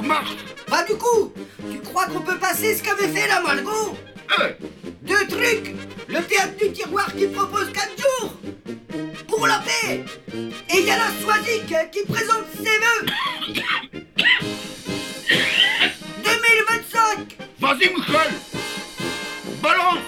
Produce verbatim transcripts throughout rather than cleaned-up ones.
marche. Bah du coup, tu crois qu'on peut passer ce qu'avait fait la Malraux? Euh, Deux trucs. Le théâtre du tiroir qui propose quatre jours pour la paix. Et il y a la Soisic qui présente ses vœux deux mille vingt-cinq. Vas-y, Michel. Balance.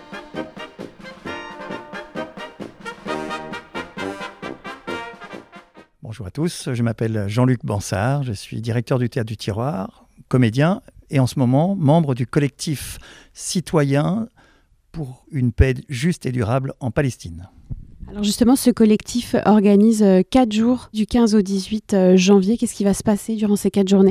Bonjour à tous, je m'appelle Jean-Luc Bansard, je suis directeur du Théâtre du Tiroir, comédien et en ce moment membre du collectif citoyen pour une paix juste et durable en Palestine. Alors justement, ce collectif organise quatre jours du quinze au dix-huit janvier. Qu'est-ce qui va se passer durant ces quatre journées ?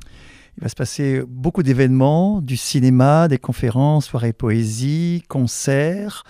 Il va se passer beaucoup d'événements, du cinéma, des conférences, soirées poésie, concerts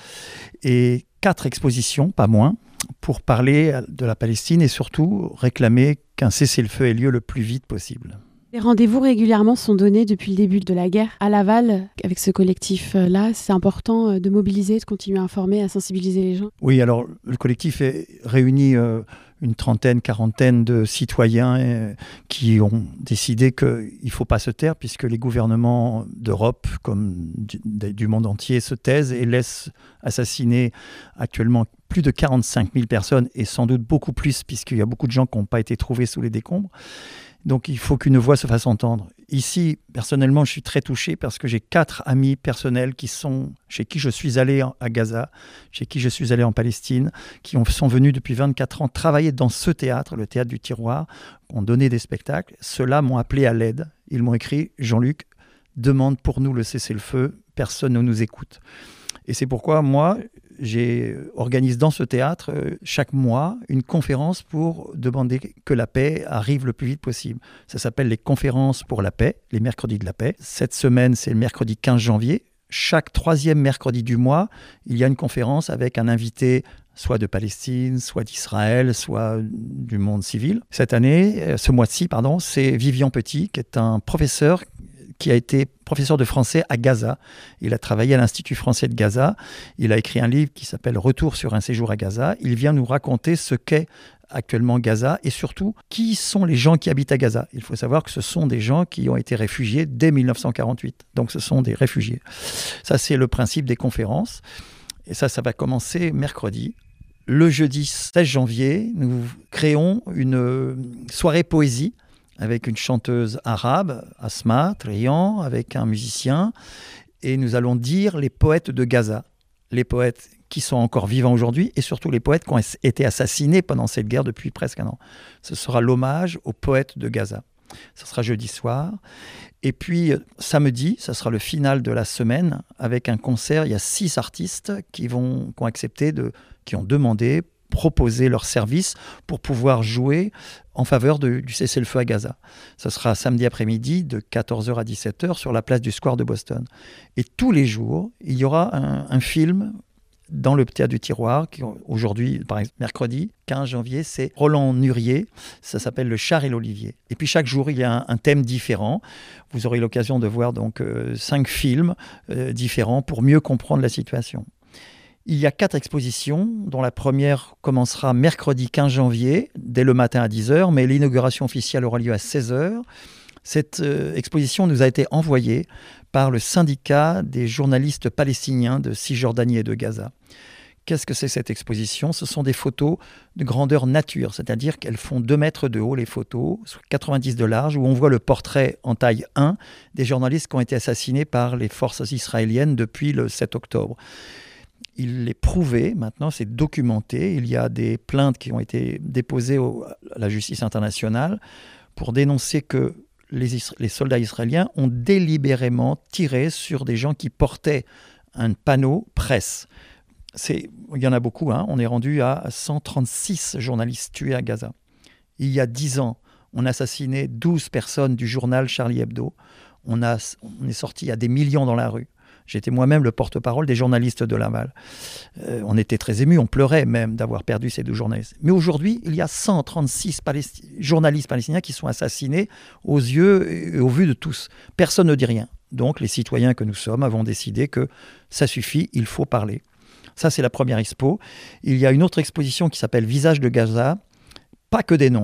et quatre expositions, pas moins, pour parler de la Palestine et surtout réclamer qu'un cessez-le-feu ait lieu le plus vite possible. Les rendez-vous régulièrement sont donnés depuis le début de la guerre. À Laval, avec ce collectif-là, c'est important de mobiliser, de continuer à informer, à sensibiliser les gens. Oui, alors le collectif est réuni euh, une trentaine, quarantaine de citoyens euh, qui ont décidé qu'il ne faut pas se taire puisque les gouvernements d'Europe comme du, du monde entier se taisent et laissent assassiner actuellement plus de quarante-cinq mille personnes et sans doute beaucoup plus puisqu'il y a beaucoup de gens qui n'ont pas été trouvés sous les décombres. Donc il faut qu'une voix se fasse entendre. Ici, personnellement, je suis très touché parce que j'ai quatre amis personnels qui sont, chez qui je suis allé à Gaza, chez qui je suis allé en Palestine, qui ont, sont venus depuis vingt-quatre ans travailler dans ce théâtre, le théâtre du Tiroir, ont donné des spectacles. Ceux-là m'ont appelé à l'aide. Ils m'ont écrit « Jean-Luc, demande pour nous le cessez-le-feu, personne ne nous écoute ». Et c'est pourquoi moi, j'organise dans ce théâtre euh, chaque mois une conférence pour demander que la paix arrive le plus vite possible. Ça s'appelle les conférences pour la paix, les mercredis de la paix. Cette semaine, c'est le mercredi quinze janvier. Chaque troisième mercredi du mois, il y a une conférence avec un invité soit de Palestine, soit d'Israël, soit du monde civil. Cette année, ce mois-ci, pardon, c'est Vivian Petit, qui est un professeur qui a été professeur de français à Gaza. Il a travaillé à l'Institut français de Gaza. Il a écrit un livre qui s'appelle « Retour sur un séjour à Gaza ». Il vient nous raconter ce qu'est actuellement Gaza et surtout qui sont les gens qui habitent à Gaza. Il faut savoir que ce sont des gens qui ont été réfugiés dès mille neuf cent quarante-huit. Donc ce sont des réfugiés. Ça, c'est le principe des conférences. Et ça, ça va commencer mercredi. Le jeudi seize janvier, nous créons une soirée poésie avec une chanteuse arabe, Asma Trian, avec un musicien. Et nous allons dire les poètes de Gaza, les poètes qui sont encore vivants aujourd'hui et surtout les poètes qui ont été assassinés pendant cette guerre depuis presque un an. Ce sera l'hommage aux poètes de Gaza. Ce sera jeudi soir. Et puis samedi, ça sera le final de la semaine avec un concert. Il y a six artistes qui, vont, qui ont accepté, de, qui ont demandé, proposer leur service pour pouvoir jouer en faveur de, du cessez-le-feu à Gaza. Ce sera samedi après-midi de quatorze heures à dix-sept heures sur la place du Square de Boston. Et tous les jours, il y aura un, un film dans le théâtre du Tiroir, qui aujourd'hui, par exemple, mercredi quinze janvier, c'est Roland Nurier, ça s'appelle Le Char et l'Olivier. Et puis chaque jour, il y a un, un thème différent. Vous aurez l'occasion de voir donc euh, cinq films euh, différents pour mieux comprendre la situation. Il y a quatre expositions, dont la première commencera mercredi quinze janvier, dès le matin à dix heures, mais l'inauguration officielle aura lieu à seize heures. Cette euh, exposition nous a été envoyée par le syndicat des journalistes palestiniens de Cisjordanie et de Gaza. Qu'est-ce que c'est cette exposition ? Ce sont des photos de grandeur nature, c'est-à-dire qu'elles font deux mètres de haut, les photos, quatre-vingt-dix de large, où on voit le portrait en taille un des journalistes qui ont été assassinés par les forces israéliennes depuis le sept octobre. Il est prouvé, maintenant c'est documenté, il y a des plaintes qui ont été déposées au, à la justice internationale pour dénoncer que les, les soldats israéliens ont délibérément tiré sur des gens qui portaient un panneau presse. C'est, il y en a beaucoup, hein, on est rendu à cent trente-six journalistes tués à Gaza. Il y a dix ans, on a assassiné douze personnes du journal Charlie Hebdo, on, a, on est sorti à des millions dans la rue. J'étais moi-même le porte-parole des journalistes de Laval. Euh, on était très émus, on pleurait même d'avoir perdu ces deux journalistes. Mais aujourd'hui, il y a cent trente-six Palesti- journalistes palestiniens qui sont assassinés aux yeux et au vu de tous. Personne ne dit rien. Donc les citoyens que nous sommes avons décidé que ça suffit, il faut parler. Ça, c'est la première expo. Il y a une autre exposition qui s'appelle « Visage de Gaza », pas que des nombres.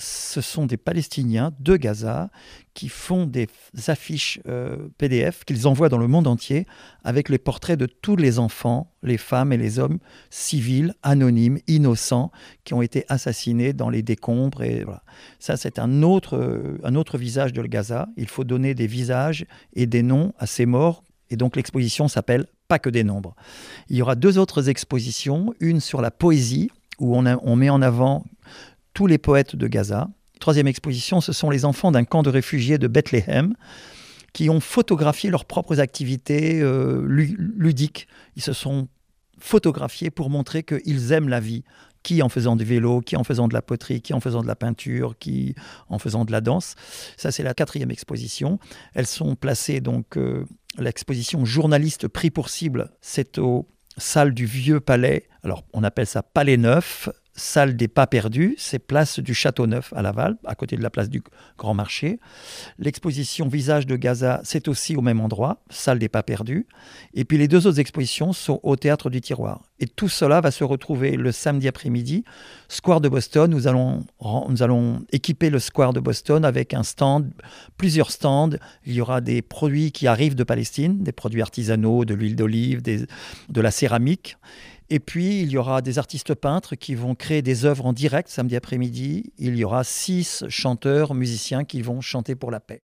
ce sont des Palestiniens de Gaza qui font des affiches euh, P D F qu'ils envoient dans le monde entier avec les portraits de tous les enfants, les femmes et les hommes civils, anonymes, innocents, qui ont été assassinés dans les décombres. Et voilà. Ça, c'est un autre, euh, un autre visage de Gaza. Il faut donner des visages et des noms à ces morts. Et donc l'exposition s'appelle « Pas que des nombres ». Il y aura deux autres expositions, une sur la poésie, où on, a, on met en avant tous les poètes de Gaza. Troisième exposition, ce sont les enfants d'un camp de réfugiés de Bethléem qui ont photographié leurs propres activités euh, ludiques. Ils se sont photographiés pour montrer qu'ils aiment la vie. Qui en faisant du vélo, qui en faisant de la poterie, qui en faisant de la peinture, qui en faisant de la danse. Ça, c'est la quatrième exposition. Elles sont placées, donc, euh, l'exposition Journaliste pris pour cible, c'est aux salles du Vieux Palais. Alors, on appelle ça Palais Neuf. Salle des Pas Perdus, c'est place du Château-Neuf à Laval, à côté de la place du Grand Marché. L'exposition Visage de Gaza, c'est aussi au même endroit, salle des Pas Perdus. Et puis les deux autres expositions sont au Théâtre du Tiroir. Et tout cela va se retrouver le samedi après-midi, Square de Boston. Nous allons, nous allons équiper le Square de Boston avec un stand, plusieurs stands. Il y aura des produits qui arrivent de Palestine, des produits artisanaux, de l'huile d'olive, des, de la céramique. Et puis, il y aura des artistes peintres qui vont créer des œuvres en direct samedi après-midi. Il y aura six chanteurs, musiciens qui vont chanter pour la paix.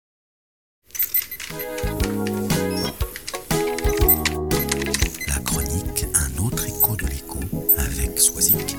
La chronique, un autre écho de l'écho avec Swazik.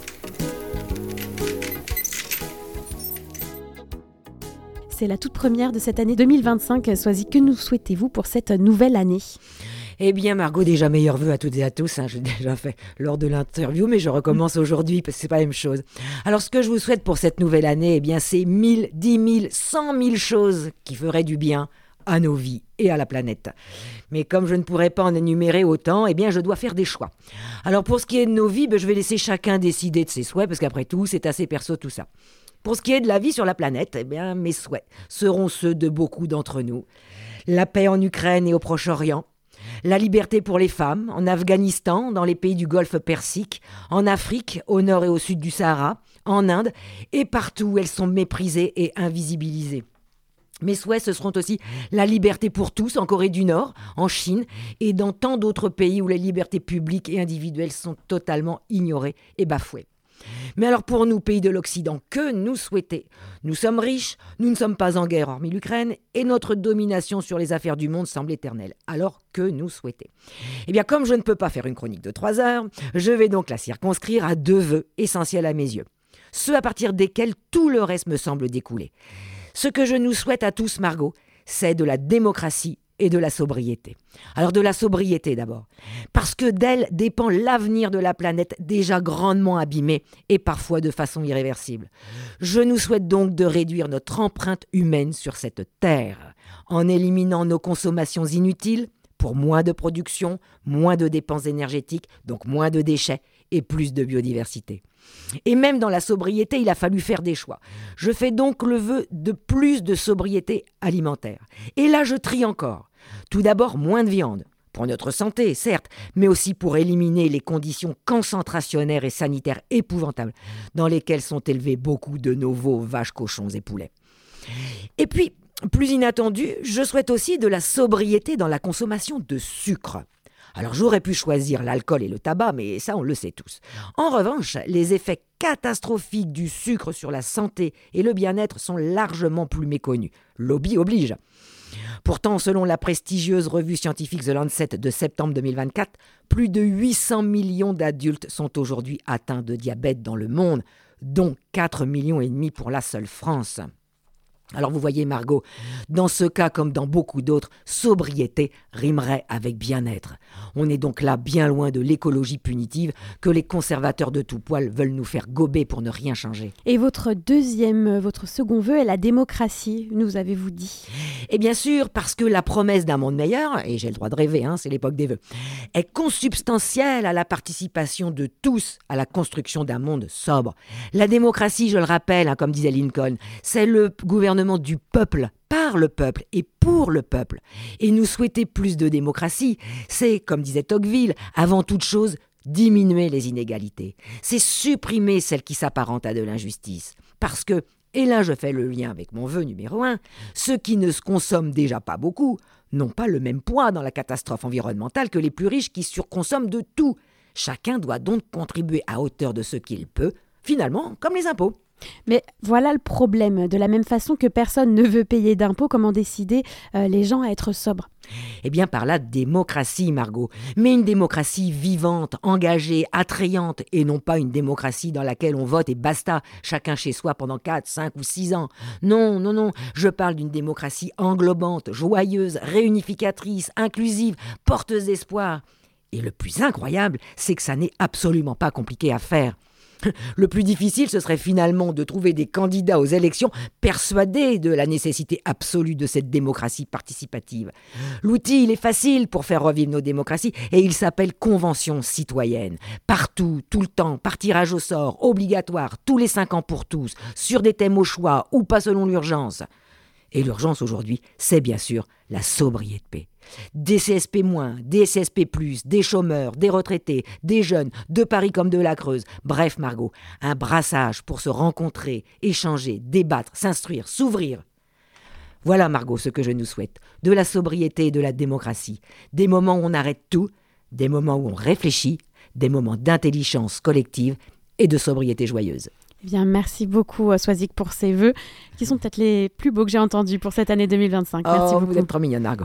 C'est la toute première de cette année deux mille vingt-cinq. Swazik, que nous souhaitez-vous pour cette nouvelle année ? Eh bien, Margot, déjà meilleurs vœux à toutes et à tous. Hein, j'ai déjà fait lors de l'interview, mais je recommence aujourd'hui parce que c'est pas la même chose. Alors, ce que je vous souhaite pour cette nouvelle année, eh bien, c'est mille, dix mille, cent mille choses qui feraient du bien à nos vies et à la planète. Mais comme je ne pourrais pas en énumérer autant, eh bien, je dois faire des choix. Alors, pour ce qui est de nos vies, ben, je vais laisser chacun décider de ses souhaits parce qu'après tout, c'est assez perso tout ça. Pour ce qui est de la vie sur la planète, eh bien, mes souhaits seront ceux de beaucoup d'entre nous. La paix en Ukraine et au Proche-Orient. La liberté pour les femmes, en Afghanistan, dans les pays du Golfe Persique, en Afrique, au nord et au sud du Sahara, en Inde, et partout où elles sont méprisées et invisibilisées. Mes souhaits, ce seront aussi la liberté pour tous en Corée du Nord, en Chine, et dans tant d'autres pays où les libertés publiques et individuelles sont totalement ignorées et bafouées. Mais alors pour nous, pays de l'Occident, que nous souhaiter ? Nous sommes riches, nous ne sommes pas en guerre hormis l'Ukraine, et notre domination sur les affaires du monde semble éternelle. Alors que nous souhaiter ? Eh bien, comme je ne peux pas faire une chronique de trois heures, je vais donc la circonscrire à deux vœux essentiels à mes yeux. Ceux à partir desquels tout le reste me semble découler. Ce que je nous souhaite à tous, Margot, c'est de la démocratie et de la sobriété. Alors de la sobriété d'abord, parce que d'elle dépend l'avenir de la planète déjà grandement abîmée et parfois de façon irréversible. Je nous souhaite donc de réduire notre empreinte humaine sur cette terre, en éliminant nos consommations inutiles pour moins de production, moins de dépenses énergétiques, donc moins de déchets et plus de biodiversité. Et même dans la sobriété, il a fallu faire des choix. Je fais donc le vœu de plus de sobriété alimentaire. Et là, je trie encore. Tout d'abord, moins de viande. Pour notre santé, certes, mais aussi pour éliminer les conditions concentrationnaires et sanitaires épouvantables dans lesquelles sont élevés beaucoup de nos veaux, vaches, cochons et poulets. Et puis, plus inattendu, je souhaite aussi de la sobriété dans la consommation de sucre. Alors j'aurais pu choisir l'alcool et le tabac, mais ça on le sait tous. En revanche, les effets catastrophiques du sucre sur la santé et le bien-être sont largement plus méconnus. Lobby oblige. Pourtant, selon la prestigieuse revue scientifique The Lancet de septembre deux mille vingt-quatre, plus de huit cents millions d'adultes sont aujourd'hui atteints de diabète dans le monde, dont quatre millions et demi pour la seule France. Alors vous voyez Margot, dans ce cas comme dans beaucoup d'autres, sobriété rimerait avec bien-être. On est donc là bien loin de l'écologie punitive que les conservateurs de tout poil veulent nous faire gober pour ne rien changer. Et votre deuxième, votre second vœu est la démocratie, nous avez-vous dit ? Et bien sûr, parce que la promesse d'un monde meilleur, et j'ai le droit de rêver, hein, c'est l'époque des vœux, est consubstantielle à la participation de tous à la construction d'un monde sobre. La démocratie, je le rappelle, hein, comme disait Lincoln, c'est le gouvernement du peuple, par le peuple et pour le peuple. Et nous souhaiter plus de démocratie, c'est, comme disait Tocqueville, avant toute chose, diminuer les inégalités. C'est supprimer celles qui s'apparentent à de l'injustice. Parce que, Et là, je fais le lien avec mon vœu numéro un. Ceux qui ne se consomment déjà pas beaucoup n'ont pas le même poids dans la catastrophe environnementale que les plus riches qui surconsomment de tout. Chacun doit donc contribuer à hauteur de ce qu'il peut, finalement, comme les impôts. Mais voilà le problème. De la même façon que personne ne veut payer d'impôts, comment décider euh, les gens à être sobres ? Eh bien, par la démocratie, Margot. Mais une démocratie vivante, engagée, attrayante, et non pas une démocratie dans laquelle on vote et basta, chacun chez soi pendant quatre, cinq ou six ans. Non, non, non, je parle d'une démocratie englobante, joyeuse, réunificatrice, inclusive, porteuse d'espoir. Et le plus incroyable, c'est que ça n'est absolument pas compliqué à faire. Le plus difficile, ce serait finalement de trouver des candidats aux élections persuadés de la nécessité absolue de cette démocratie participative. L'outil, il est facile pour faire revivre nos démocraties et il s'appelle convention citoyenne. Partout, tout le temps, par tirage au sort, obligatoire, tous les cinq ans pour tous, sur des thèmes au choix ou pas selon l'urgence. Et l'urgence aujourd'hui, c'est bien sûr la sobriété. Des C S P moins, des C S P plus, des chômeurs, des retraités, des jeunes, de Paris comme de la Creuse. Bref, Margot, un brassage pour se rencontrer, échanger, débattre, s'instruire, s'ouvrir. Voilà, Margot, ce que je nous souhaite. De la sobriété et de la démocratie. Des moments où on arrête tout, des moments où on réfléchit, des moments d'intelligence collective et de sobriété joyeuse. Eh bien, merci beaucoup, Swazik, pour ces vœux, qui sont peut-être les plus beaux que j'ai entendus pour cette année deux mille vingt-cinq. Oh, merci beaucoup. Vous êtes trop mignonne, Margot.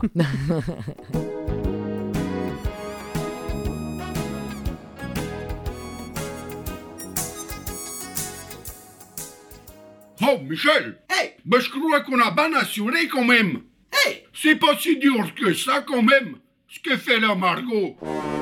Oh, Michel. Hey, Ben, je crois qu'on a bien assuré quand même. hey, C'est pas si dur que ça quand même, ce que fait la Margot.